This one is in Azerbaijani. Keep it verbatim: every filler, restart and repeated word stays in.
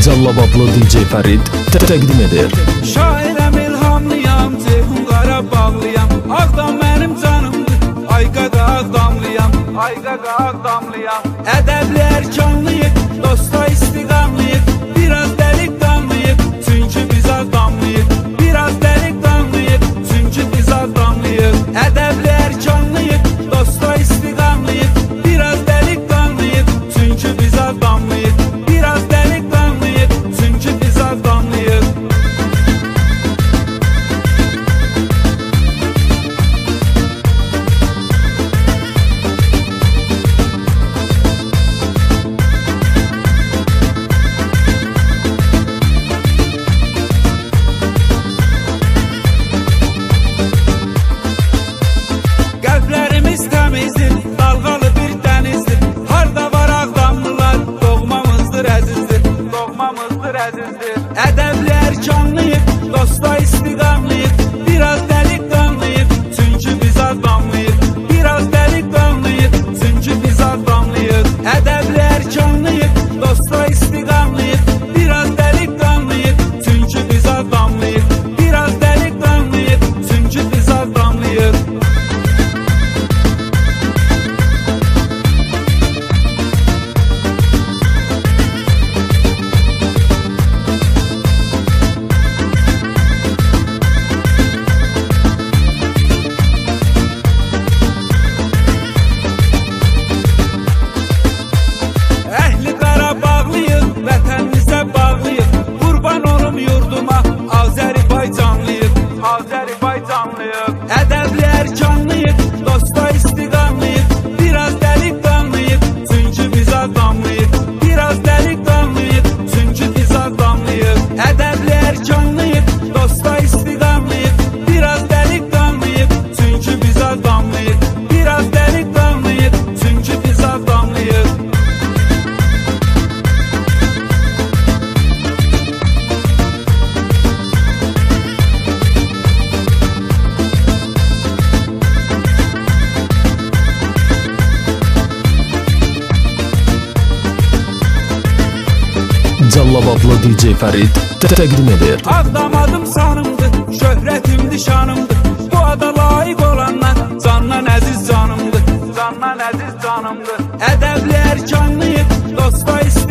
Callabablı D J Fərid təqdim edir. Şairəm ilhamlıyam, Ceyhun qara bağlıyam. Ağdam mənim canımdır, ay qaqa ağdamlıyam, ay qaqa ağdamlıyam. Ədəbli ərkanlıyıq, dosta istiqamlıyıq, biraz dəliqanlıyıq, çünki biz ağdamlıyıq. Biraz dəliqanlıyıq, çünki biz ağdamlıyıq. Ədəbli ərkanlıyıq, dosta istiqamlıyıq, biraz dəliqanlıyıq, çünki biz ağdamlıyıq. Biraz dəliqanlıyıq, çünki biz ağdamlıyıq. Qəlblərimiz təmizdir, dalğalı bir dənizdir. Harda var ağdamlılar, doğmamızdır əzizdir, doğmamızdır əzizdir. Ədəbli ərkanlıyıq, dosta istiqamlıyıq, biraz dəliqanlıyıq, çünki biz ağdamlıyıq. Biraz dəliqanlıyıq, çünki biz ağdamlıyıq. Ədəbli ərkanlıyıq, dosta istiqamlıyıq, biraz dəliqanlıyıq, çünki biz ağdamlıyıq. Biraz dəliqanlıyıq, çünki biz ağdamlıyıq. Əhli Qarabağlıyıq, vətənimizə bağlıyıq. Qurban olum yurduma, Azərbaycanlıyıq, Azərbaycanlıyıq. Ədəbli ərkanlıyıq, dosta istiqamlıyıq, biraz dəliqanlıyıq, çünki biz ağdamlıyıq. Biraz dəliqanlıyıq, çünki biz ağdamlıyıq. Ədəbli ərkanlıyıq, dosta istiqamlıyıq, biraz dəliqanlıyıq, çünki biz ağdamlıyıq. Biraz dəliqanlıyıq, çünki biz ağdamlıyıq. Callabablı D J Fərid təqdim edir. Ağdam adım sanımdır, şöhrətimdir şanımdır. Bu ada layiq olanlar candan əziz canımdır, candan əziz canımdır. Ədəbli ərkanlıyıq, dosta istiqamlıyıq.